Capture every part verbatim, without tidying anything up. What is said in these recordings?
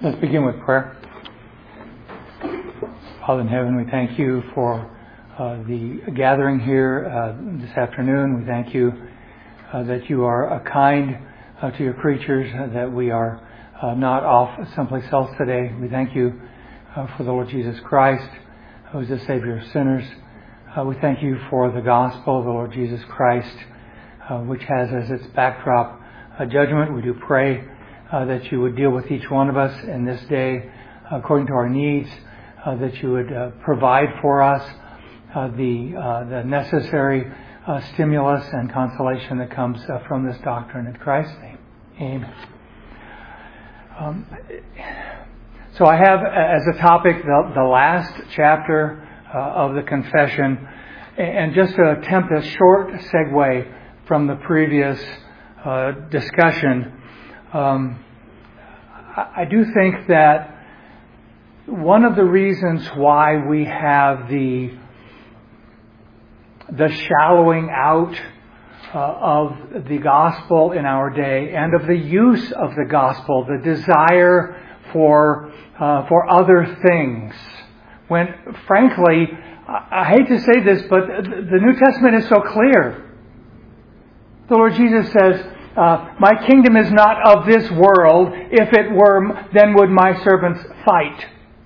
Let's begin with prayer. Father in heaven, we thank you for uh, the gathering here uh, this afternoon. We thank you uh, that you are uh, kind uh, to your creatures, uh, that we are uh, not off someplace else today. We thank you uh, for the Lord Jesus Christ, who is the Savior of sinners. Uh, we thank you for the gospel of the Lord Jesus Christ, uh, which has as its backdrop a judgment. We do pray Uh, that you would deal with each one of us in this day according to our needs, uh, that you would uh, provide for us uh, the uh, the necessary uh, stimulus and consolation that comes uh, from this doctrine in Christ's name. Amen. Um, so I have as a topic the, the last chapter uh, of the confession, and just to attempt a short segue from the previous uh, discussion. Um, I do think that one of the reasons why we have the the shallowing out uh, of the gospel in our day, and of the use of the gospel, the desire for uh, for other things, when frankly, I hate to say this, but the New Testament is so clear. The Lord Jesus says, Uh, my kingdom is not of this world. If it were, then would my servants fight.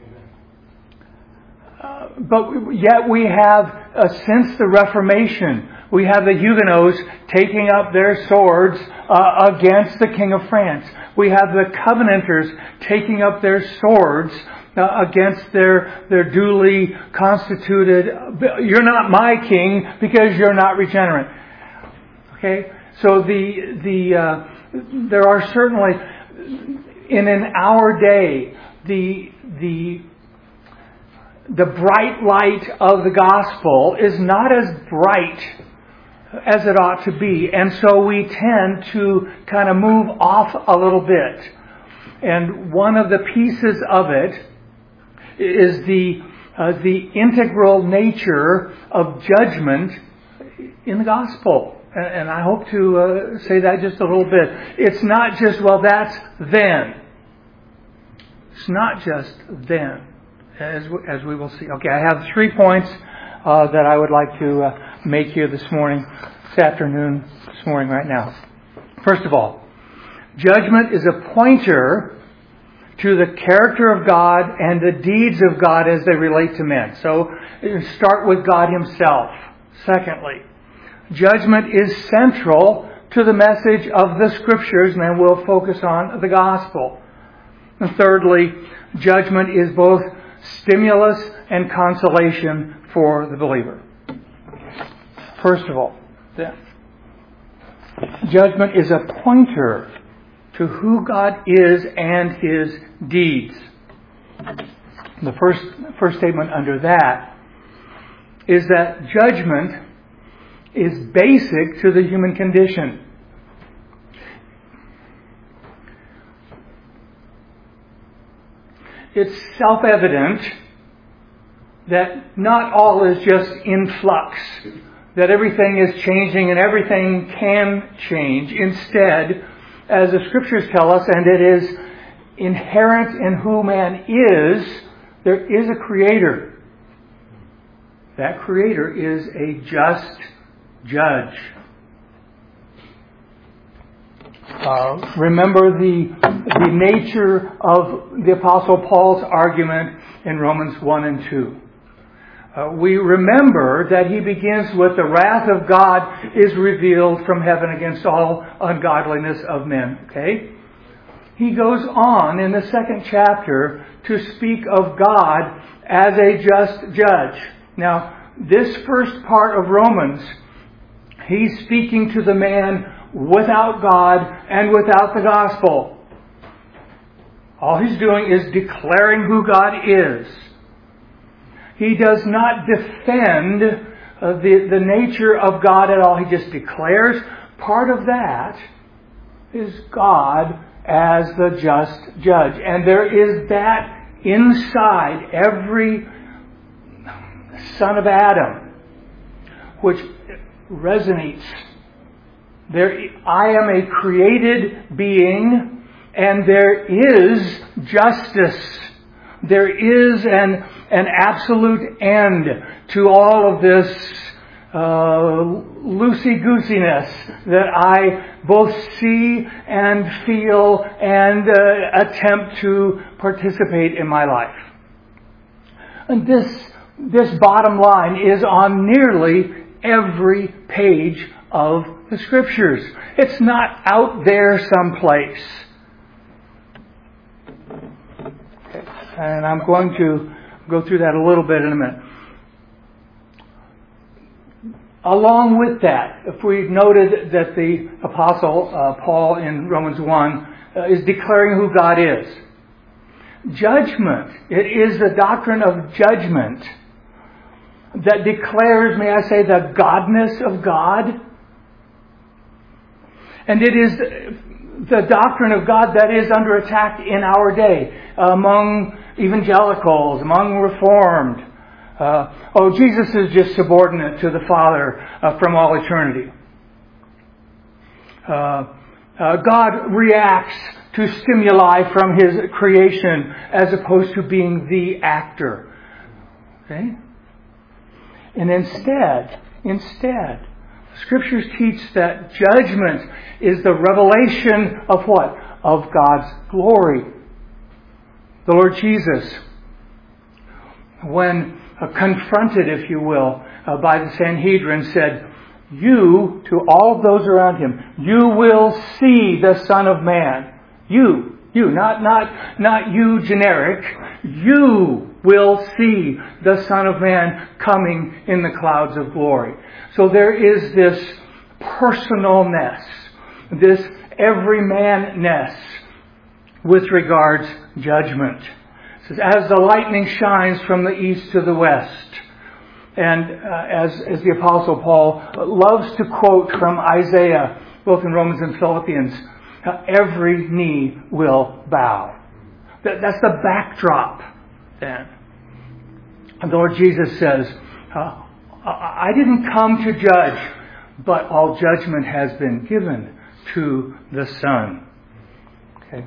Uh, but yet we have, uh, since the Reformation, we have the Huguenots taking up their swords uh, against the King of France. We have the Covenanters taking up their swords uh, against their, their duly constituted, you're not my king because you're not regenerate. Okay? So the the uh, there are certainly in in our day the the the bright light of the gospel is not as bright as it ought to be, and so we tend to kind of move off a little bit. And one of the pieces of it is the uh, the integral nature of judgment in the gospel. And I hope to uh, say that just a little bit. It's not just, well, that's then. It's not just then, as we, as we will see. Okay, I have three points uh, that I would like to uh, make here this morning, this afternoon, this morning, right now. First of all, judgment is a pointer to the character of God and the deeds of God as they relate to men. So, start with God Himself. Secondly, judgment is central to the message of the Scriptures, and then we'll focus on the gospel. And thirdly, judgment is both stimulus and consolation for the believer. First of all, then, judgment is a pointer to who God is and His deeds. The first, first statement under that is that judgment is basic to the human condition. It's self-evident that not all is just in flux, that everything is changing and everything can change. Instead, as the Scriptures tell us, and it is inherent in who man is, there is a Creator. That Creator is a just judge. Uh, remember the the nature of the Apostle Paul's argument in Romans one and two. Uh, we remember that he begins with the wrath of God is revealed from heaven against all ungodliness of men. Okay? He goes on in the second chapter to speak of God as a just judge. Now, this first part of Romans, he's speaking to the man without God and without the gospel. All he's doing is declaring who God is. He does not defend uh, the, the nature of God at all. He just declares. Part of that is God as the just judge. And there is that inside every son of Adam, which resonates. There, I am a created being, and there is justice. There is an, an absolute end to all of this uh, loosey-goosiness that I both see and feel and uh, attempt to participate in my life. And this, this bottom line is on nearly every page of the Scriptures. It's not out there someplace. Okay. And I'm going to go through that a little bit in a minute. Along with that, if we've noted that the Apostle uh, Paul in Romans one uh, is declaring who God is. Judgment. It is the doctrine of judgment that declares, may I say, the godness of God. And it is the doctrine of God that is under attack in our day among evangelicals, among Reformed. Uh, oh, Jesus is just subordinate to the Father uh, from all eternity. Uh, uh, God reacts to stimuli from His creation as opposed to being the actor. Okay? And instead, instead, Scriptures teach that judgment is the revelation of what? Of God's glory. The Lord Jesus, when uh, confronted, if you will, uh, by the Sanhedrin, said, "You," to all of those around Him, "you will see the Son of Man." You, you, not, not, not you generic. You will see the Son of Man coming in the clouds of glory. So there is this personalness, this everyman-ness with regards judgment. It says, as the lightning shines from the east to the west. And uh, as, as the Apostle Paul loves to quote from Isaiah, both in Romans and Philippians, uh, every knee will bow. That, that's the backdrop then. And the Lord Jesus says, uh, I didn't come to judge, but all judgment has been given to the Son. Okay.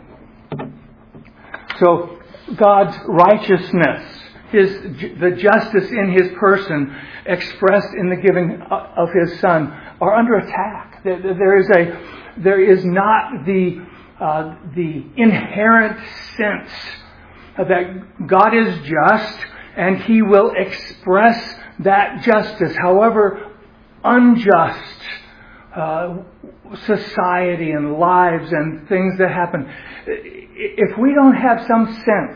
So God's righteousness, His the justice in His person expressed in the giving of His Son are under attack. There is a there is not the uh, the inherent sense that God is just and He will express that justice, however unjust uh, society and lives and things that happen. If we don't have some sense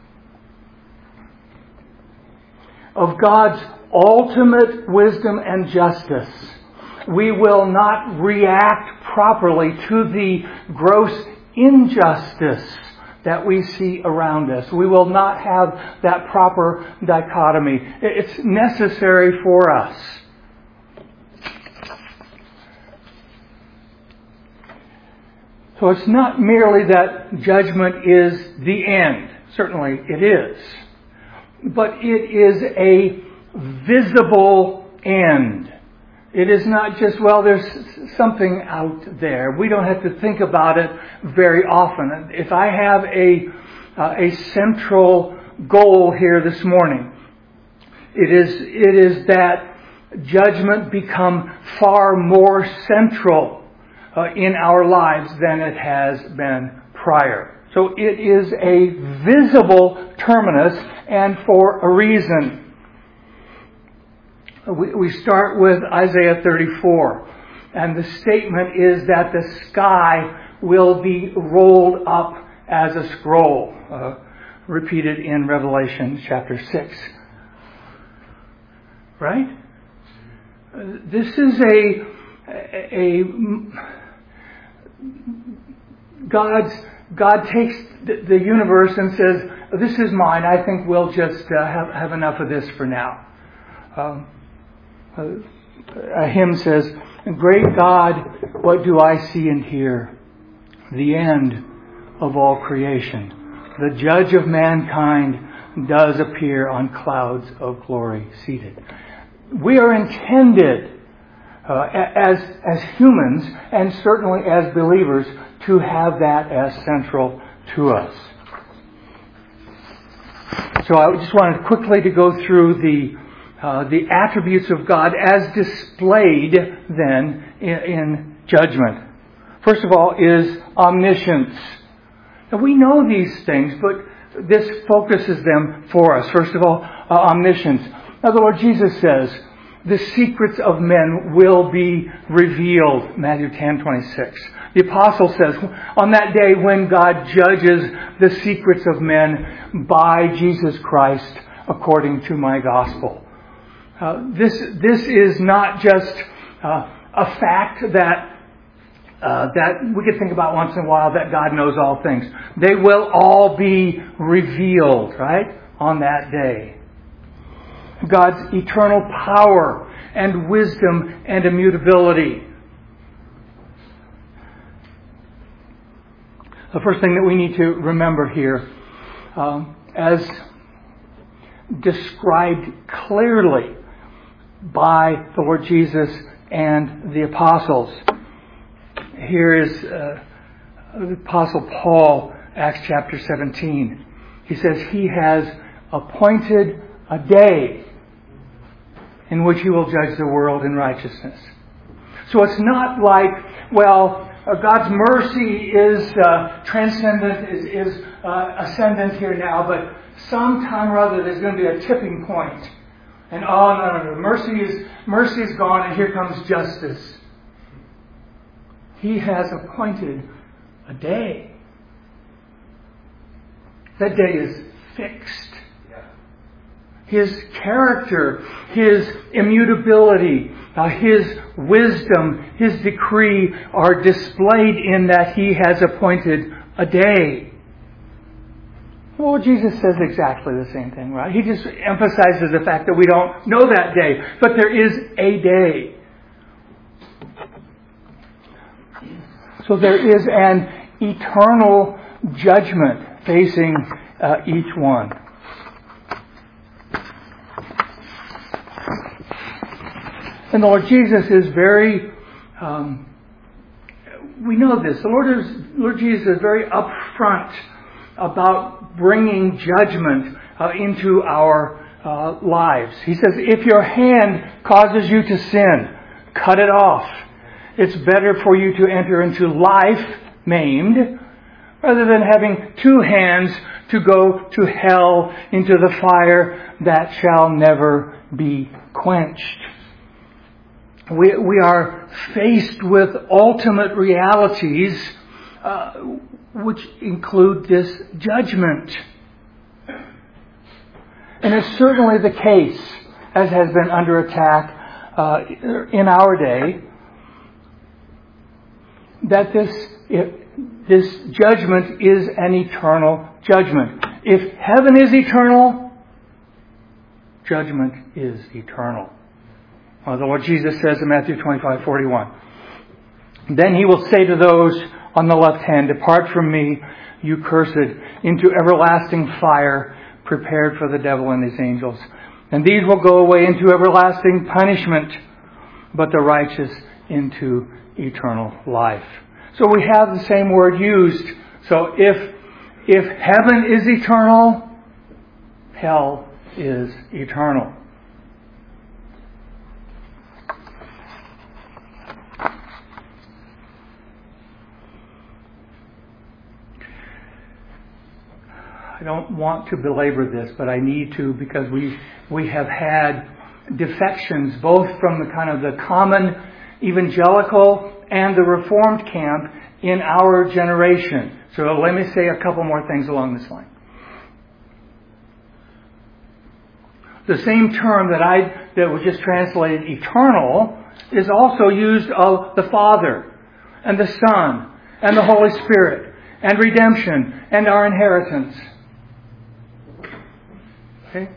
of God's ultimate wisdom and justice, we will not react properly to the gross injustice that we see around us. We will not have that proper dichotomy. It's necessary for us. So it's not merely that judgment is the end. Certainly it is. But it is a visible end. It is not just, well, there's something out there. We don't have to think about it very often. If I have a uh, a central goal here this morning, it is it is that judgment become far more central uh, in our lives than it has been prior. So it is a visible terminus, and for a reason. We start with Isaiah thirty-four, and the statement is that the sky will be rolled up as a scroll, uh, repeated in Revelation chapter six. Right? This is a, a God's God takes the universe and says, "This is mine. I think we'll just uh, have have enough of this for now." Um, A hymn says, "Great God, what do I see and hear? The end of all creation. The judge of mankind does appear on clouds of glory seated." We are intended uh, as, as humans, and certainly as believers, to have that as central to us. So I just wanted quickly to go through the uh, the attributes of God as displayed then in, in judgment. First of all is omniscience. Now we know these things, but this focuses them for us. First of all, uh, omniscience. Now the Lord Jesus says, the secrets of men will be revealed. Matthew ten twenty-six. The apostle says, on that day when God judges the secrets of men by Jesus Christ according to my gospel. Uh, this this is not just uh, a fact that uh, that we could think about once in a while, that God knows all things. They will all be revealed, right, on that day. God's eternal power and wisdom and immutability. The first thing that we need to remember here, um, as described clearly by the Lord Jesus and the apostles. Here is uh, the Apostle Paul, Acts chapter seventeen. He says he has appointed a day in which he will judge the world in righteousness. So it's not like, well, uh, God's mercy is uh, transcendent, is, is uh, ascendant here now, but sometime or other there's going to be a tipping point. And oh, no, no, no, mercy is, mercy is gone and here comes justice. He has appointed a day. That day is fixed. His character, His immutability, uh, His wisdom, His decree are displayed in that He has appointed a day. Well, Jesus says exactly the same thing, right? He just emphasizes the fact that we don't know that day, but there is a day. So there is an eternal judgment facing uh, each one. And the Lord Jesus is very, um, we know this, the Lord, is, Lord Jesus is very upfront about bringing judgment uh, into our uh, lives. He says, if your hand causes you to sin, cut it off. It's better for you to enter into life maimed rather than having two hands to go to hell into the fire that shall never be quenched. We, we are faced with ultimate realities uh, which include this judgment. And it's certainly the case, as has been under attack uh, in our day, that this if, this judgment is an eternal judgment. If heaven is eternal, judgment is eternal. Uh, the Lord Jesus says in Matthew twenty-five forty-one, then He will say to those on the left hand, depart from me, you cursed, into everlasting fire prepared for the devil and his angels. And these will go away into everlasting punishment, but the righteous into eternal life. So we have the same word used. So if if heaven is eternal, hell is eternal. I don't want to belabor this, but I need to, because we we have had defections both from the kind of the common evangelical and the Reformed camp in our generation. So let me say a couple more things along this line. The same term that I that was just translated eternal is also used of the Father and the Son and the Holy Spirit and redemption and our inheritance. Okay?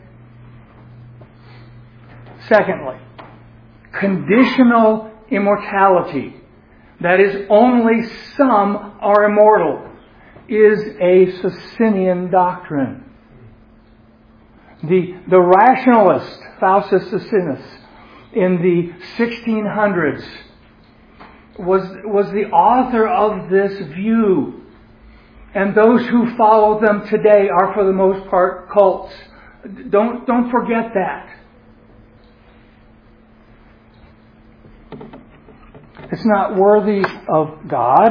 Secondly, conditional immortality, that is, only some are immortal, is a Socinian doctrine. The, the rationalist, Faustus Socinus, in the sixteen hundreds, was, was the author of this view. And those who follow them today are, for the most part, cults Don't, don't forget that. It's not worthy of God.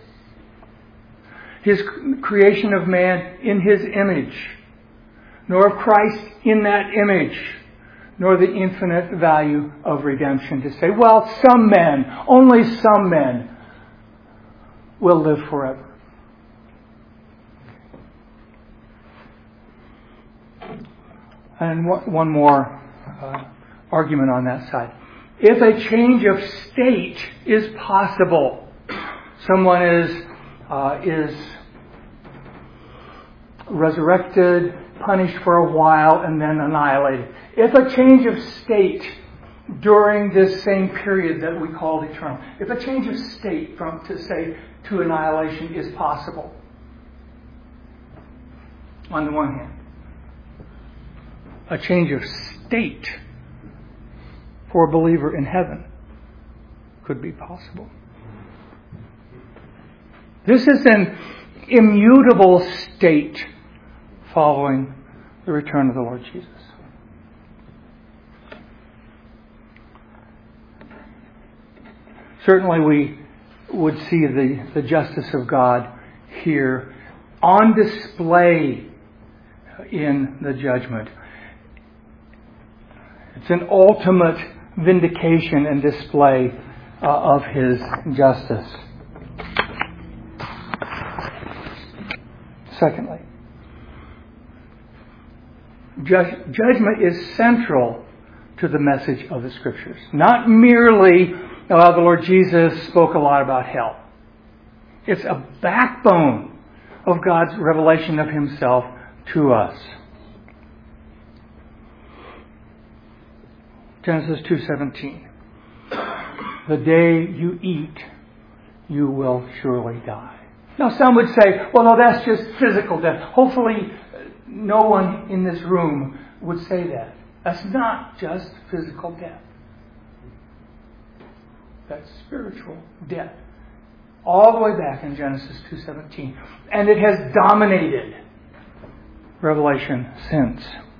His creation of man in His image, nor of Christ in that image, nor the infinite value of redemption to say, well, some men, only some men will live forever. And one more uh, argument on that side. If a change of state is possible, someone is uh, is resurrected, punished for a while, and then annihilated. If a change of state during this same period that we call eternal, if a change of state from to say to annihilation is possible, on the one hand, a change of state for a believer in heaven could be possible. This is an immutable state following the return of the Lord Jesus. Certainly we would see the, the justice of God here on display in the judgment. It's an ultimate vindication and display uh, of His justice. Secondly, ju- judgment is central to the message of the Scriptures. Not merely, uh, the Lord Jesus spoke a lot about hell. It's a backbone of God's revelation of Himself to us. Genesis two seventeen. The day you eat, you will surely die. Now some would say, well, no, that's just physical death. Hopefully no one in this room would say that. That's not just physical death. That's spiritual death. All the way back in Genesis two seventeen. And it has dominated Revelation since.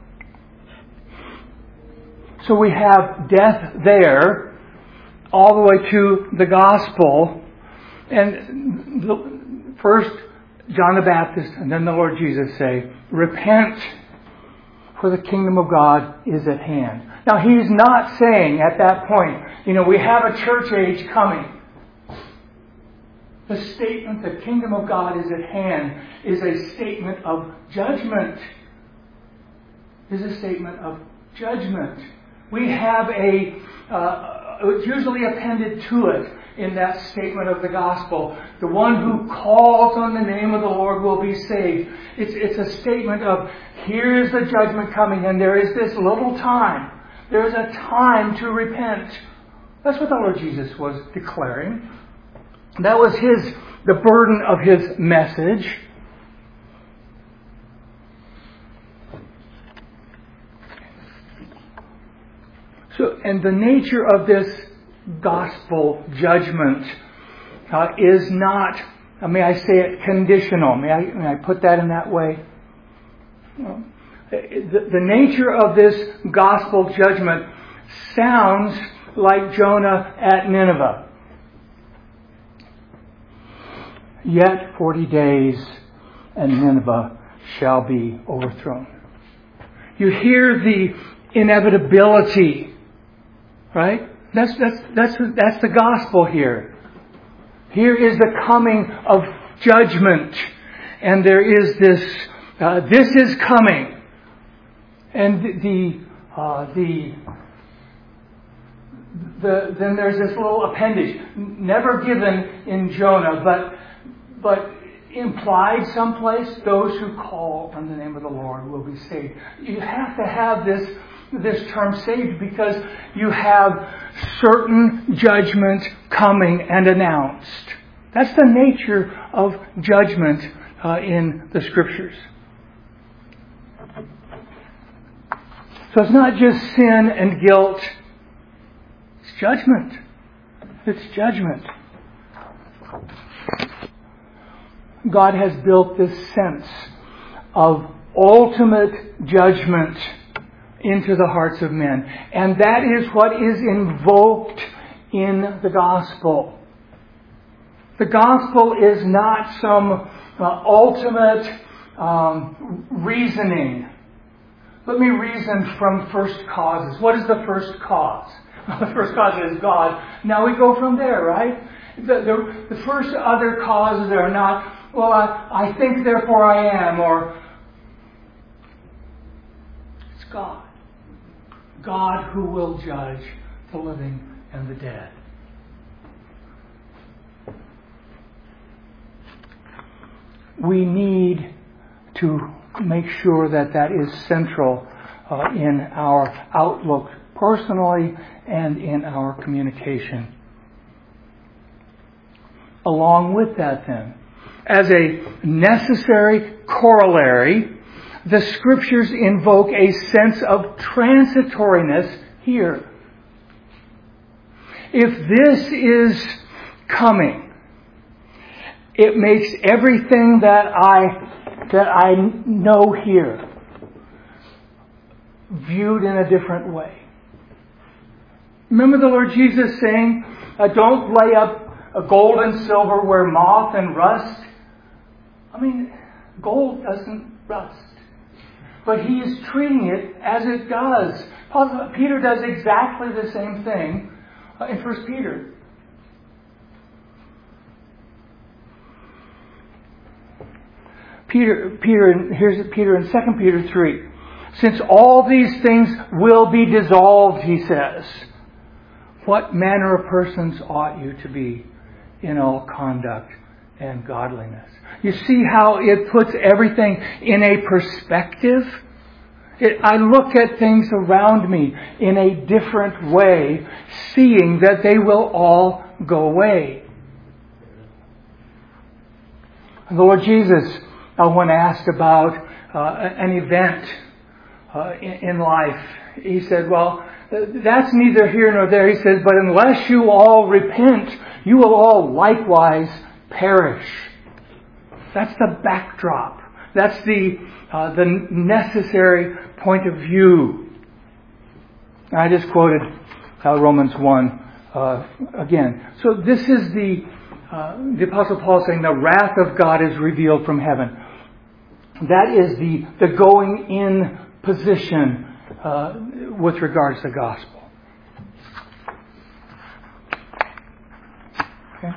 So we have death there, all the way to the gospel. And the, first, John the Baptist and then the Lord Jesus say, repent, for the kingdom of God is at hand. Now, He's not saying at that point, you know, we have a church age coming. The statement, the kingdom of God is at hand, is a statement of judgment. Is a statement of judgment. We have a, uh, it's usually appended to it in that statement of the gospel. The one who calls on the name of the Lord will be saved. It's, it's a statement of, here is the judgment coming, and there is this little time. There is a time to repent. That's what the Lord Jesus was declaring. That was His, the burden of His message. So, and the nature of this gospel judgment uh, is not, uh, may I say it, conditional. May I, may I put that in that way? Uh, the, the nature of this gospel judgment sounds like Jonah at Nineveh. Yet forty days and Nineveh shall be overthrown. You hear the inevitability. Right? That's, that's, that's, that's the gospel here. Here is the coming of judgment. And there is this, uh, this is coming. And the, uh, the, the, then there's this little appendage, never given in Jonah, but, but implied someplace, those who call on the name of the Lord will be saved. You have to have this this term saved because you have certain judgment coming and announced. That's the nature of judgment uh, in the Scriptures. So it's not just sin and guilt. It's judgment. It's judgment. God has built this sense of ultimate judgment into the hearts of men. And that is what is invoked in the gospel. The gospel is not some uh, ultimate um, reasoning. Let me reason from first causes. What is the first cause? Well, the first cause is God. Now we go from there, right? The, the, the first other causes are not, well, I, I think therefore I am, or it's God. God who will judge the living and the dead. We need to make sure that that is central uh, in our outlook personally and in our communication. Along with that then, as a necessary corollary, the Scriptures invoke a sense of transitoriness here. If this is coming, it makes everything that I that I know here viewed in a different way. Remember the Lord Jesus saying, uh, don't lay up a gold and silver where moth and rust. I mean, gold doesn't rust. But He is treating it as it does. Paul, Peter does exactly the same thing uh, in First Peter. Peter, Peter, here's Peter in Second Peter three. Since all these things will be dissolved, he says, what manner of persons ought you to be in all conduct and godliness? You see how it puts everything in a perspective? It, I look at things around me in a different way, seeing that they will all go away. The Lord Jesus, uh, when asked about uh, an event uh, in, in life, He said, well, that's neither here nor there. He says, but unless you all repent, you will all likewise perish. That's the backdrop. That's the uh, the necessary point of view. I just quoted uh, Romans one uh, again. So this is the uh, the Apostle Paul saying the wrath of God is revealed from heaven. That is the the going in position uh, with regards to the gospel. Okay.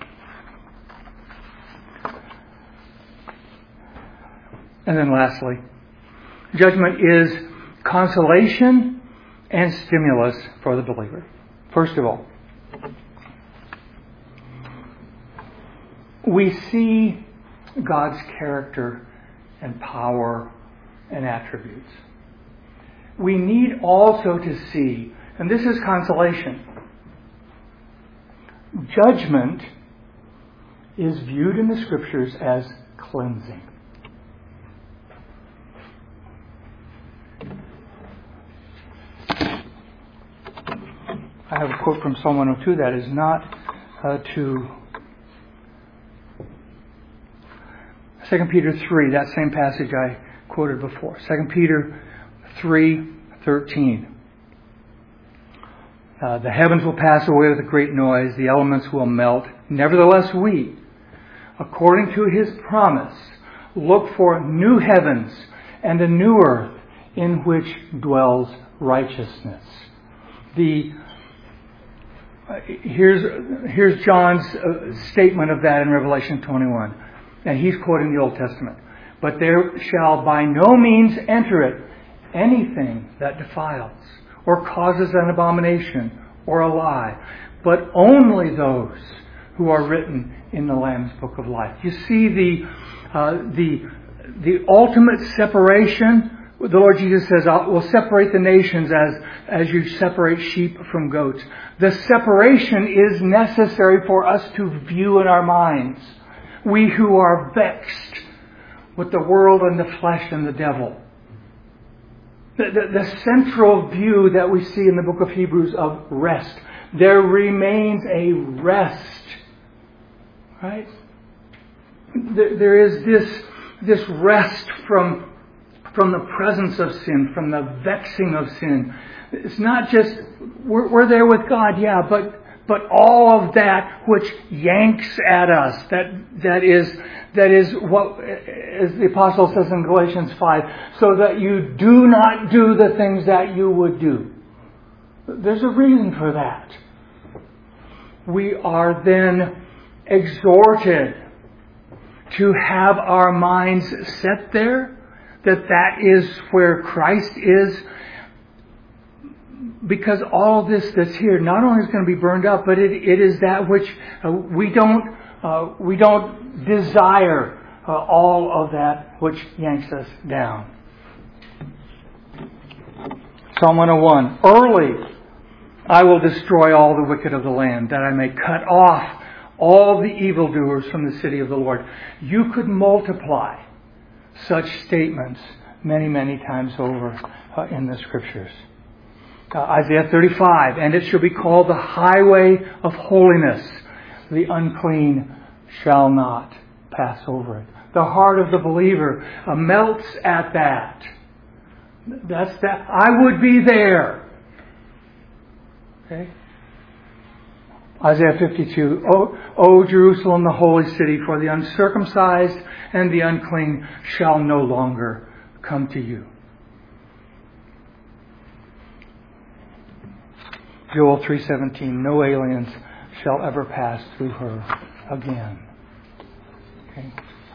And then lastly, judgment is consolation and stimulus for the believer. First of all, we see God's character and power and attributes. We need also to see, and this is consolation, judgment is viewed in the Scriptures as cleansing. I have a quote from Psalm one oh two that is not uh, to Second Peter three, that same passage I quoted before. Second Peter three thirteen. Uh, the heavens will pass away with a great noise, the elements will melt. Nevertheless we, according to His promise, look for new heavens and a new earth in which dwells righteousness. The Uh, here's here's John's uh, statement of that in Revelation twenty-one. And he's quoting the Old Testament. But there shall by no means enter it anything that defiles or causes an abomination or a lie, but only those who are written in the Lamb's Book of Life. You see the uh, the the ultimate separation. The Lord Jesus says, I will separate the nations as, as you separate sheep from goats. The separation is necessary for us to view in our minds. We who are vexed with the world and the flesh and the devil. The, the, the central view that we see in the book of Hebrews of rest. There remains a rest. Right? There, there is this, this rest from from the presence of sin, from the vexing of sin. It's not just, we're, we're there with God, yeah, but but all of that which yanks at us, that that is that is what, as the apostle says in Galatians five, so that you do not do the things that you would do. There's a reason for that. We are then exhorted to have our minds set there, that that is where Christ is. Because all this that's here not only is going to be burned up, but it, it is that which uh, we don't uh, we don't desire uh, all of that which yanks us down. Psalm one oh one. Early I will destroy all the wicked of the land, that I may cut off all the evildoers from the city of the Lord. You could multiply such statements many, many times over uh, in the Scriptures. Uh, Isaiah thirty-five, and it shall be called the highway of holiness. The unclean shall not pass over it. The heart of the believer uh, melts at that. That's that. I would be there. Okay. Isaiah fifty-two, O, o Jerusalem, the holy city, for the uncircumcised and the unclean shall no longer come to you. Joel three seventeen, no aliens shall ever pass through her again. Okay.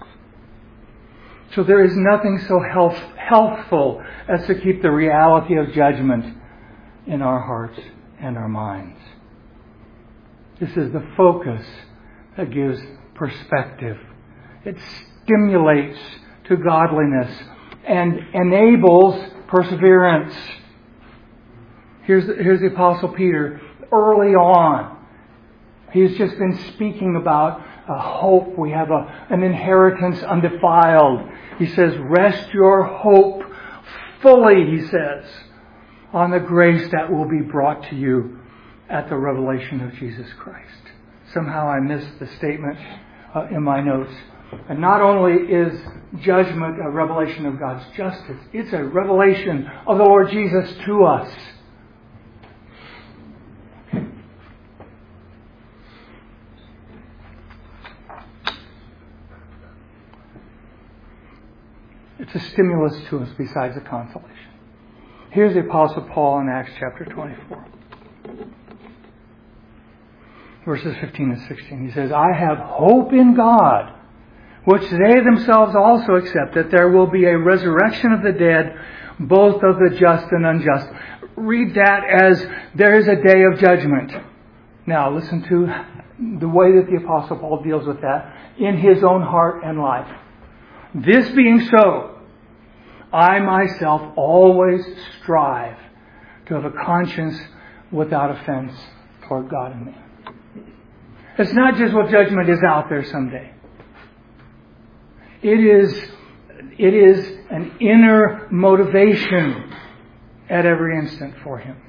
So there is nothing so health, healthful as to keep the reality of judgment in our hearts and our minds. This is the focus that gives perspective. It stimulates to godliness and enables perseverance. Here's the, here's the Apostle Peter early on. He's just been speaking about a hope. We have a, an inheritance undefiled. He says, rest your hope fully, he says, on the grace that will be brought to you at the revelation of Jesus Christ. Somehow I missed the statement uh, in my notes. And not only is judgment a revelation of God's justice, it's a revelation of the Lord Jesus to us. It's a stimulus to us besides a consolation. Here's the Apostle Paul in Acts chapter twenty-four. Verses fifteen and sixteen. He says, I have hope in God, which they themselves also accept, that there will be a resurrection of the dead, both of the just and unjust. Read that as there is a day of judgment. Now listen to the way that the Apostle Paul deals with that in his own heart and life. This being so, I myself always strive to have a conscience without offense toward God and man. It's not just what judgment is out there someday. It is, it is an inner motivation at every instant for him.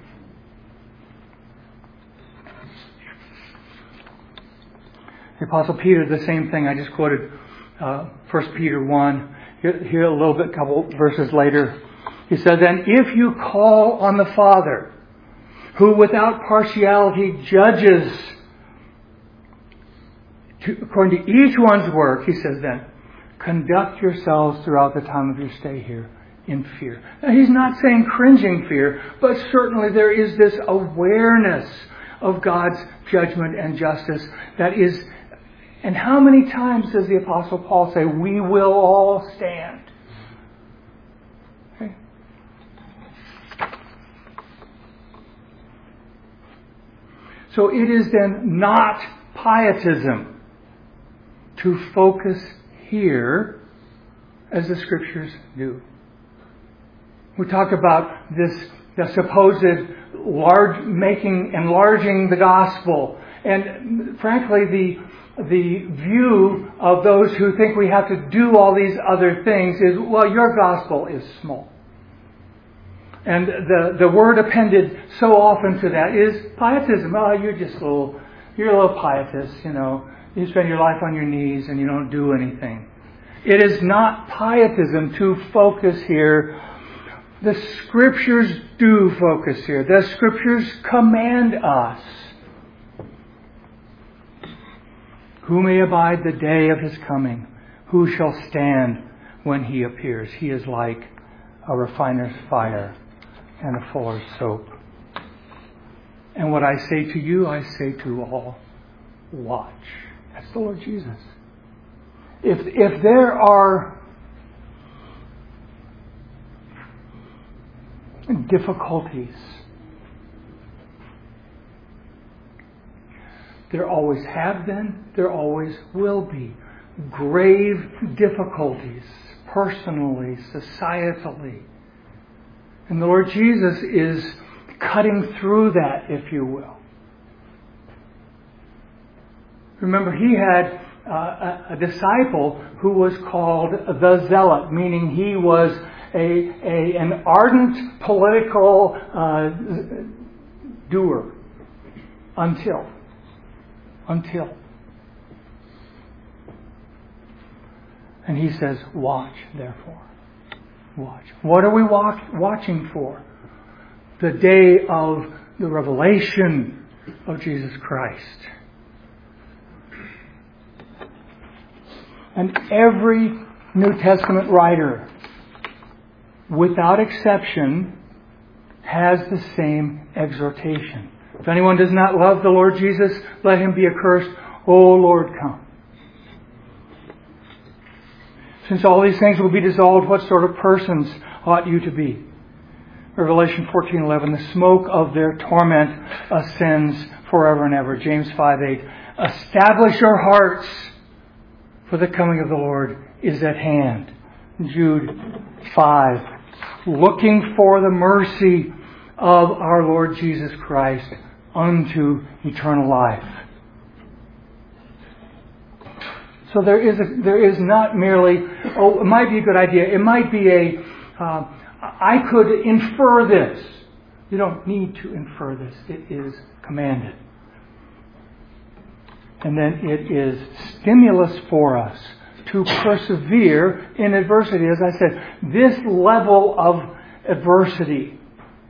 The Apostle Peter, the same thing I just quoted, uh, First Peter one. Here, here a little bit, couple verses later. He said, then if you call on the Father, who without partiality judges to, according to each one's work, he says then, conduct yourselves throughout the time of your stay here in fear. Now he's not saying cringing fear, but certainly there is this awareness of God's judgment and justice that is. And how many times does the Apostle Paul say, we will all stand? Okay. So it is then not pietism to focus here as the Scriptures do. We talk about this, the supposed large making, enlarging the gospel. And frankly, the The view of those who think we have to do all these other things is, well, your gospel is small. And the, the word appended so often to that is pietism. Oh, you're just a little, you're a little pietist, you know. You spend your life on your knees and you don't do anything. It is not pietism to focus here. The Scriptures do focus here. The Scriptures command us. Who may abide the day of His coming? Who shall stand when He appears? He is like a refiner's fire and a fuller's soap. And what I say to you, I say to all, watch. That's the Lord Jesus. If, if there are difficulties, there always have been, there always will be. Grave difficulties, personally, societally. And the Lord Jesus is cutting through that, if you will. Remember, He had uh, a, a disciple who was called the Zealot, meaning he was a, a an ardent political uh, doer until, until. And He says, watch, therefore. Watch. What are we watch, watching for? The day of the revelation of Jesus Christ. And every New Testament writer, without exception, has the same exhortation. If anyone does not love the Lord Jesus, let him be accursed. O Lord, come. Since all these things will be dissolved, what sort of persons ought you to be? Revelation fourteen eleven, the smoke of their torment ascends forever and ever. James five eight, establish your hearts, for the coming of the Lord is at hand. Jude five, looking for the mercy of our Lord Jesus Christ unto eternal life. So there is a, there is not merely, oh, it might be a good idea. It might be a, uh, I could infer this. You don't need to infer this. It is commanded. And then it is stimulus for us to persevere in adversity. As I said, this level of adversity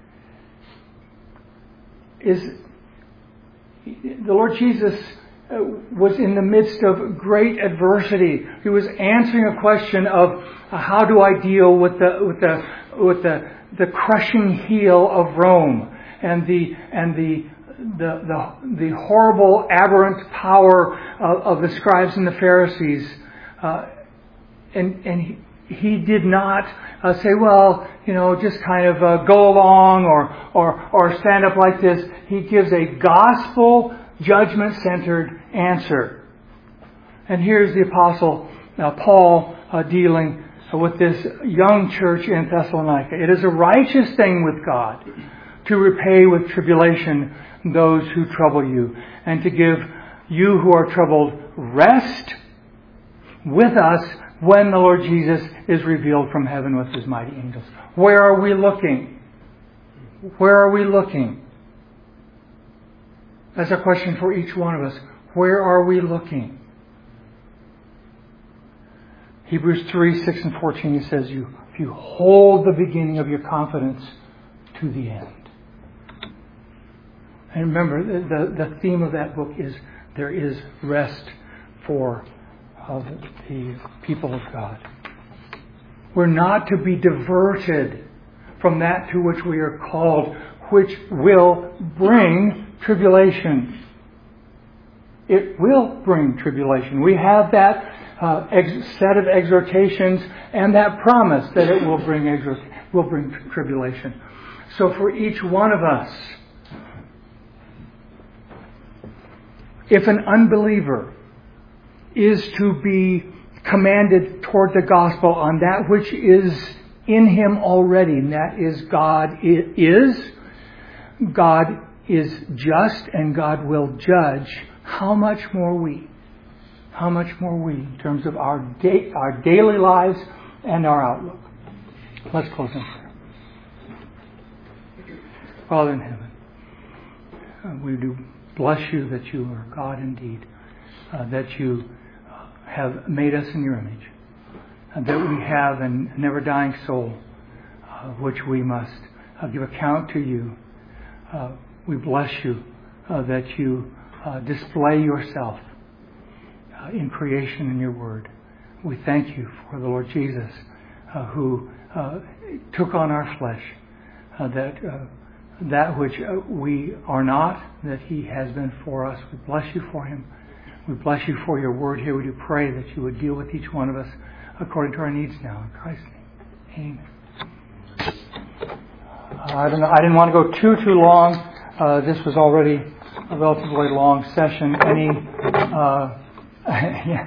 is, the Lord Jesus was in the midst of great adversity. He was answering a question of uh, how do I deal with the with the with the the crushing heel of Rome and the and the the the, the horrible aberrant power of, of the scribes and the Pharisees, uh, and and he, he did not uh, say, well, you know, just kind of uh, go along or or or stand up like this. He gives a gospel judgment-centered answer. And here's the Apostle uh, Paul uh, dealing with this young church in Thessalonica. It is a righteous thing with God to repay with tribulation those who trouble you, and to give you who are troubled rest with us when the Lord Jesus is revealed from heaven with His mighty angels. Where are we looking? Where are we looking? That's a question for each one of us. Where are we looking? Hebrews three, six and fourteen, he says, you, if you hold the beginning of your confidence to the end. And remember, the, the theme of that book is there is rest for uh, the people of God. We're not to be diverted from that to which we are called, which will bring tribulation. It will bring tribulation. We have that uh, ex- set of exhortations and that promise that it will bring exhort- will bring tribulation. So for each one of us, if an unbeliever is to be commanded toward the gospel on that which is in him already, and that is God is, God is just, and God will judge, how much more we? How much more we in terms of our da- our daily lives and our outlook? Let's close in prayer. Father in heaven, uh, we do bless you that you are God indeed, uh, that you have made us in your image, uh, that we have in a never-dying soul, uh, which we must uh, give account to you. Uh, we bless you uh, that you uh, display yourself uh, in creation in your word. We thank you for the Lord Jesus uh, who uh, took on our flesh, uh, that uh, that which uh, we are not, that he has been for us. We bless you for him. We bless you for your word here. We do pray that you would deal with each one of us according to our needs now. In Christ's name, amen. Uh, I don't know. I didn't want to go too, too long. Uh, this was already a relatively long session. Any, uh, yeah.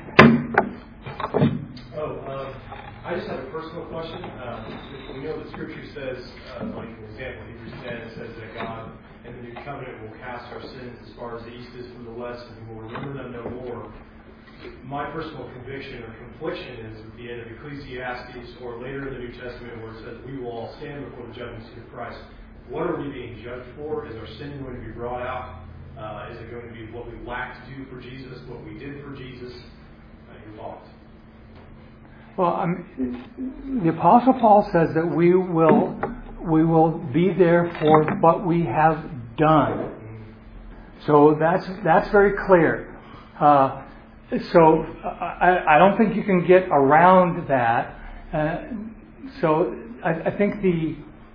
Oh, um, I just have a personal question. Um, we know that Scripture says, uh, like for example, Hebrews ten, it says that God in the new covenant will cast our sins as far as the east is from the west, and He will remember them no more. My personal conviction or confliction is at the end of Ecclesiastes or later in the New Testament where it says we will all stand before the judgment seat of Christ. What are we being judged for? Is our sin going to be brought out? Uh, is it going to be what we lacked to do for Jesus, what we did for Jesus? Uh, your thoughts? Well, um, the Apostle Paul says that we will we will be there for what we have done. So that's that's very clear. Uh, so I, I don't think you can get around that. Uh, so I, I think the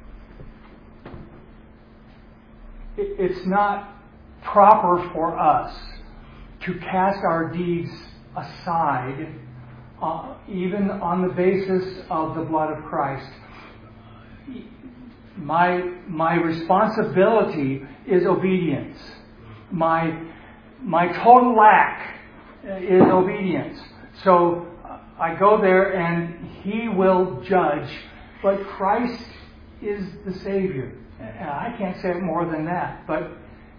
it, it's not proper for us to cast our deeds aside, uh, even on the basis of the blood of Christ. My my responsibility is obedience. My my total lack is obedience. So I go there and He will judge, but Christ is the Savior. I can't say it more than that, but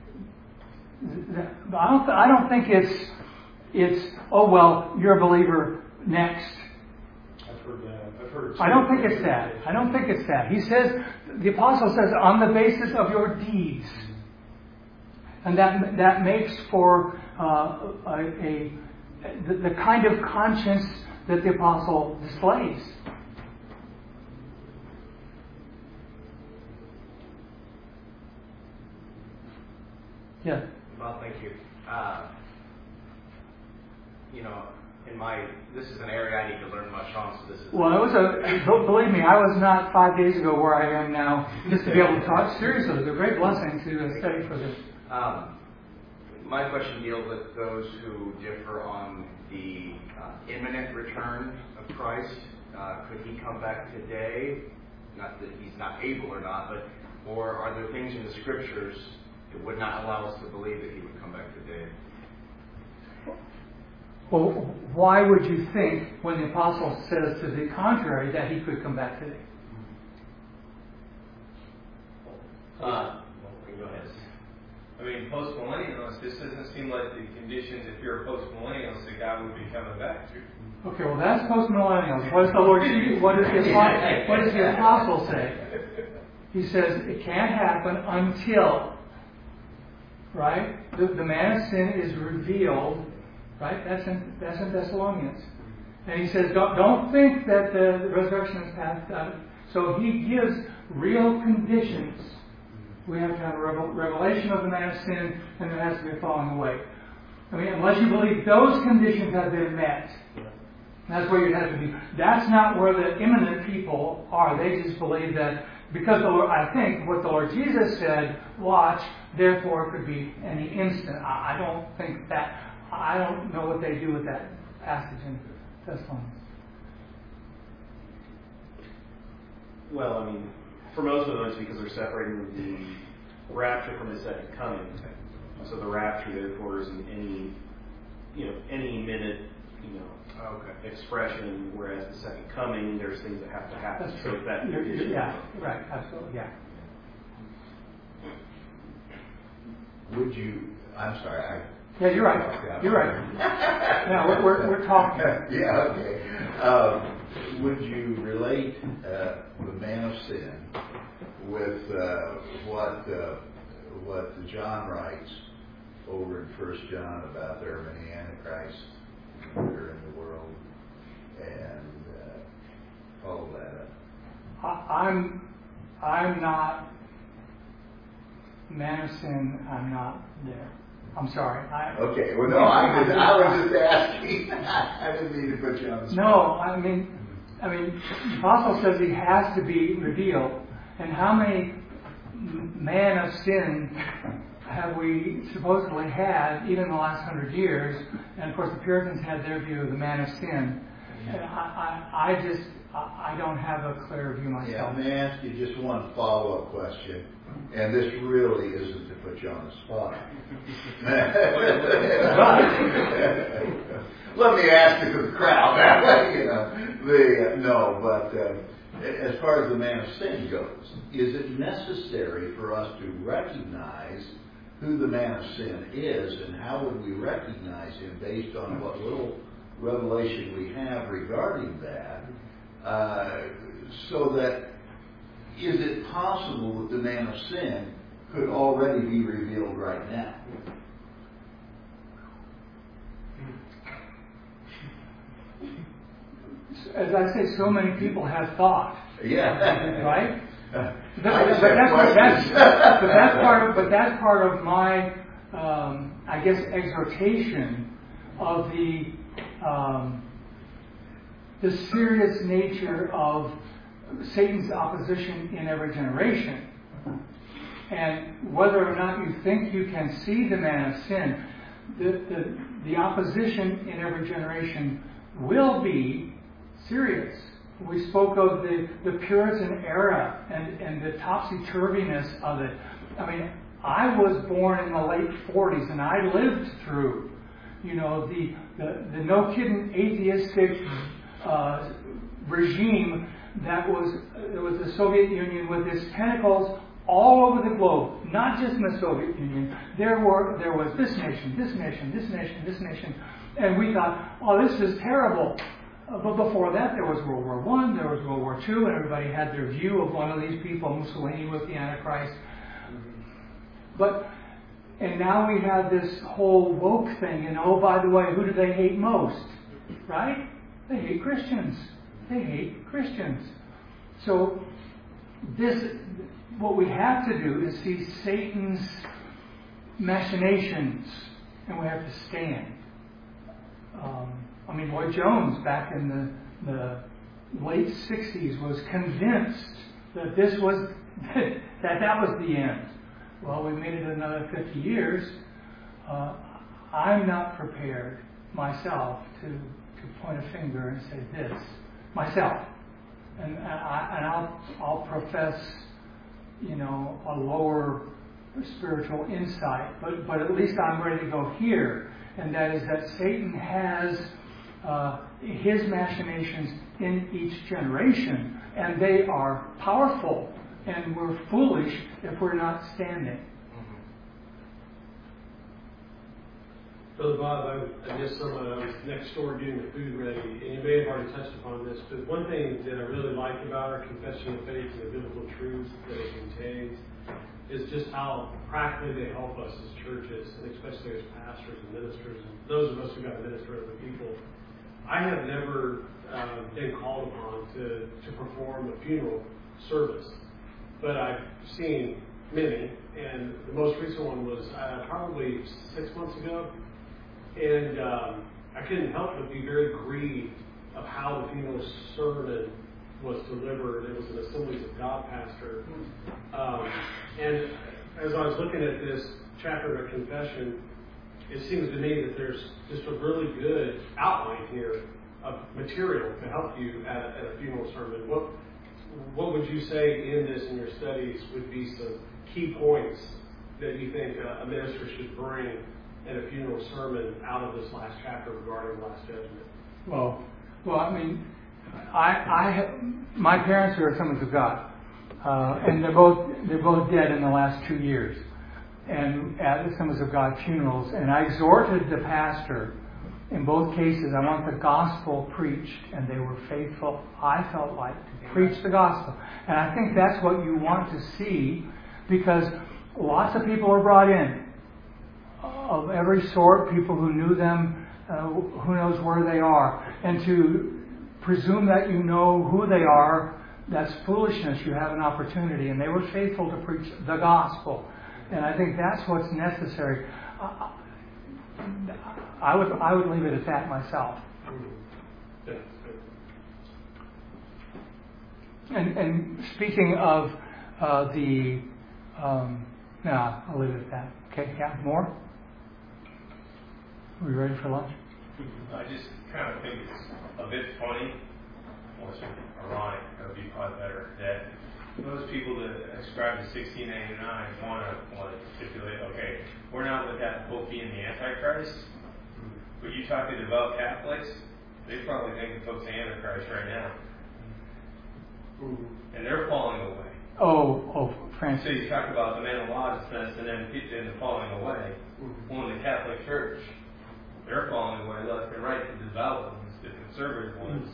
I don't I don't think it's it's oh well, you're a believer next. I've heard that. I've heard. I don't think it's that. I don't think it's that. He says, the apostle says, on the basis of your deeds, and that that makes for uh, a, a the, the kind of conscience that the apostle displays. Yeah. Well, thank you. Uh, you know, in my this is an area I need to learn much on. So this is well, it was a believe me, I was not five days ago where I am now. Just to be able to talk seriously, it was a great blessing to study for this. Um, my question deals with those who differ on the uh, imminent return of Christ. Uh, could He come back today? Not that He's not able or not, but or are there things in the Scriptures that would not allow us to believe that He would come back today? Well, why would you think, when the apostle says to the contrary, that He could come back today? Uh, go ahead. I mean, post-millennialists, this doesn't seem like the conditions, if you're a post-millennialist, that God would be coming back to. Okay, well, that's post-millennials. What does the Lord say? What does the apostle, what does the apostle say? He says it can't happen until, right? The, the man of sin is revealed. Right? That's in that's in Thessalonians. And he says, don't, don't think that the, the resurrection is past. Uh, so he gives real conditions. We have to have a revel, revelation of the man of sin, and there has to be a falling away. I mean, unless you believe those conditions have been met, that's where you have to be. That's not where the imminent people are. They just believe that because the Lord, I think what the Lord Jesus said, watch, therefore it could be any instant. I, I don't think that. I don't know what they do with that passage in Thessalonians. Well, I mean, for most of those, because they're separating the rapture from the second coming. So the rapture, therefore, is in any, you know, any minute, you know, okay. expression. Whereas the second coming, there's things that have to happen. That's so true. that You're, you're, yeah, right, absolutely, yeah. Would you? I'm sorry. I, Yeah, you're right. You're right. Yeah, we're, we're, we're talking. Yeah, okay. Um, would you relate uh, the man of sin with uh, what uh, what John writes over in First John about there are many antichrists that are in the world, and uh, I, I'm I'm not man of sin. I'm not there. I'm sorry. I, okay. Well, no, I, just, I was just asking. I didn't mean to put you on the spot. No, I mean, I mean, the apostle says he has to be revealed, and how many man of sin have we supposedly had, even in the last hundred years? And of course, the Puritans had their view of the man of sin. And I, I, I just, I don't have a clear view myself. Yeah, let me ask you just one follow-up question, and this really isn't to put you on the spot. Let me ask it to the crowd that way, you know. The, uh, no, but uh, as far as the man of sin goes, is it necessary for us to recognize who the man of sin is, and how would we recognize him based on what little revelation we have regarding that? Uh, so that, is it possible that the man of sin could already be revealed right now? As I say, so many people have thought. Yeah. Right? Uh, But, but, but, that's, but, that's, but that's part of but that's part of my um, I guess exhortation of the um, the serious nature of Satan's opposition in every generation, and whether or not you think you can see the man of sin, the the, the opposition in every generation will be serious. We spoke of the, the Puritan era and, and the topsy-turviness of it. I mean, I was born in the late forties, and I lived through, you know, the the, the no-kidding atheistic uh, regime that was it was the Soviet Union with its tentacles all over the globe, not just in the Soviet Union. There were there was this nation, this nation, this nation, this nation, and we thought, oh, this is terrible. Uh, but before that, there was World War One, there was World War Two, and everybody had their view of one of these people. Mussolini was the Antichrist. But and now we have this whole woke thing. And oh, by the way, who do they hate most? Right? They hate Christians. They hate Christians. So this, what we have to do is see Satan's machinations, and we have to stand. Um, I mean, Lloyd Jones back in the, the late sixties was convinced that this was that that was the end. Well, we made it another fifty years. Uh, I'm not prepared myself to to point a finger and say this myself, and I and I'll I'll profess, you know, a lower spiritual insight, but but at least I'm ready to go here, and that is that Satan has Uh, his machinations in each generation, and they are powerful, and we're foolish if we're not standing. Brother Bob, I, I just someone I was next door getting the food ready, and you may have already touched upon this, but one thing that I really like about our confession of faith and the biblical truths that it contains is just how practically they help us as churches, and especially as pastors and ministers, and those of us who got to minister to other people. I have never uh, been called upon to, to perform a funeral service, but I've seen many, and the most recent one was uh, probably six months ago, and um, I couldn't help but be very grieved of how the funeral sermon was delivered. It was an Assemblies of God pastor, um, and as I was looking at this chapter of confession, it seems to me that there's just a really good outline here of material to help you at, at a funeral sermon. What what would you say in this, in your studies, would be some key points that you think a, a minister should bring in a funeral sermon out of this last chapter regarding the Last Judgment? Well, well, I mean, I, I have, my parents are Assemblies of God, uh, and they're both they're both dead in the last two years. And at the Assemblies of God funerals, and I exhorted the pastor in both cases. I want the gospel preached, and they were faithful. I felt like to preach the gospel, and I think that's what you want to see, because lots of people are brought in of every sort, people who knew them, uh, who knows where they are, and to presume that you know who they are that's foolishness. You have an opportunity. And they were faithful to preach the gospel. And I think that's what's necessary. I, I would I would leave it at that myself. And, and speaking of uh, the, um, no, I'll leave it at that. Okay, yeah, more? Are we ready for lunch? I just kind of think it's a bit funny, or ironic, that would be probably better, that those people that ascribe to sixteen eighty-nine want to want to stipulate, okay, we're not with that Pope being the Antichrist, but you talk to devout Catholics, they probably think the Pope's the Antichrist right now. And they're falling away. Oh, oh, Francis. So you talk about the man of lawlessness and then and the falling away. Well, in the Catholic Church, they're falling away left and right. The devout ones, the conservative ones.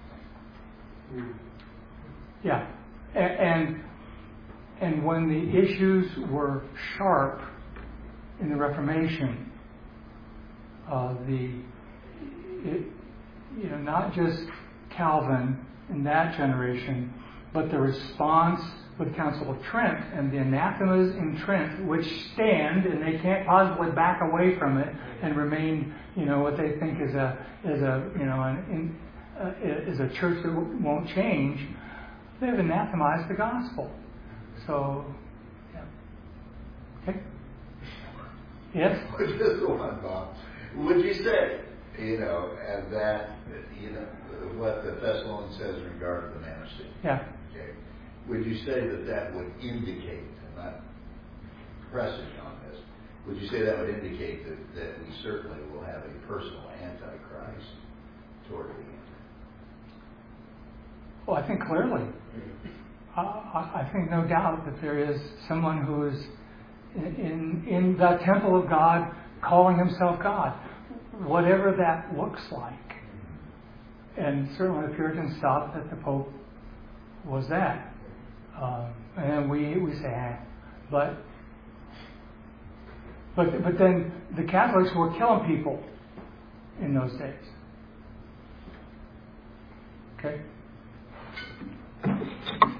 Yeah, and and when the issues were sharp in the Reformation, uh, the it, you know not just Calvin in that generation, but the response with Council of Trent and the anathemas in Trent, which stand and they can't possibly back away from it and remain, you know, what they think is a is a you know an in, uh, is a church that won't change. They've anathemized the gospel. So, yeah. Okay. Yes. Just one thought. Would you say, you know, and that, you know, what the Thessalonians says in regard to the man of sin? Yeah. Okay. Would you say that that would indicate, I'm not pressing on this, would you say that would indicate that, that we certainly will have a personal Antichrist toward the end? Well, I think clearly. Uh, I, I think no doubt that there is someone who is in, in, in the temple of God calling himself God, whatever that looks like. And certainly the Puritans thought that the Pope was that. Um, and we, we say, ah. But, but, but then the Catholics were killing people in those days. Okay?